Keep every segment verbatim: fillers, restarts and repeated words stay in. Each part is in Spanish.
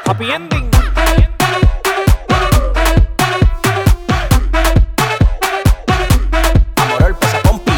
Happy ending. Amor, pesa pompi.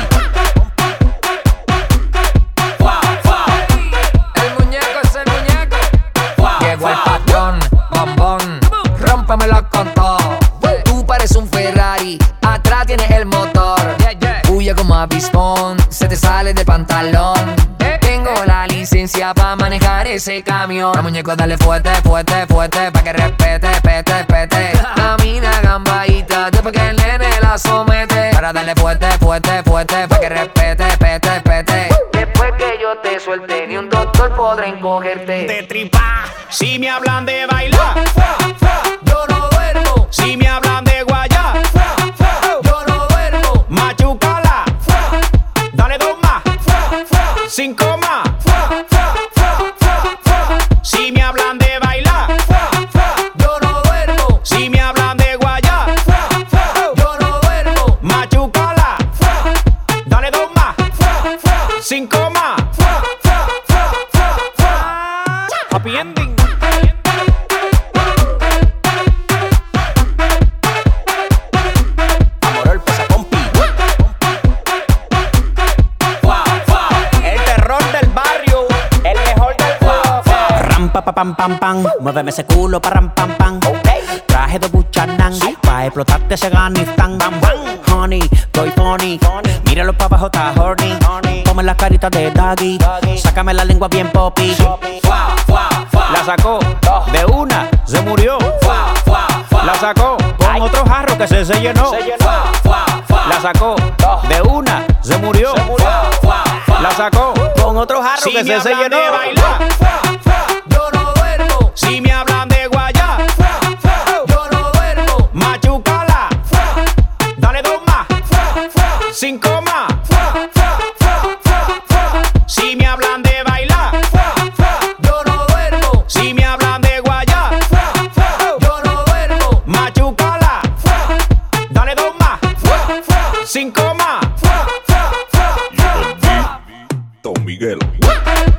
El muñeco es el muñeco. Llegó el patrón, bombón. Rómpemelo con todo. Tú pareces un Ferrari, atrás tienes el motor. Huye como avispón, se te sale del pantalón. Tengo la licencia pa' manejar ese camión. La muñeco dale fuerte, fuerte, fuerte, pa' que respete, pete, pete. Camina gambadita, después que el nene la somete. Para darle fuerte, fuerte, fuerte, pa' que respete, pete, pete. Después que yo te suelte, ni un doctor podrá encogerte. De tripa, si me hablan de bailar, Yo no duermo, si me hablan de guayar, yo no duermo. machucala, dale dos más, cinco más. Si me hablan de bailar, Yo no duermo, si me hablan de guayar, yo no duermo. machucala, dale dos más, cinco más. Happy ending. Amor, pesa pompi. El terror del barrio, el mejor del juego. Ram pa pa pam pam pam, muéveme ese culo pa ram pam pam. Traje de Buchanan, pa explotarte ese Afganistán. Honey, estoy funny, míralo pa' abajo, está horny. Toma las caritas de Doggy, sácame la lengua bien poppy. La sacó de una, se murió. La sacó con otro jarro que se, se llenó. La sacó de una, se murió. La sacó con otro jarro Si que me se, se hablan llenó. de bailar, Yo no duermo, si me hablan de guayar, yo no duermo. machucala, dale dos más, cinco más. Si me hablan de bailar, Yo no duermo, si me hablan de guayar, yo no duermo. machucala, dale dos más, cinco más. Don Miguel.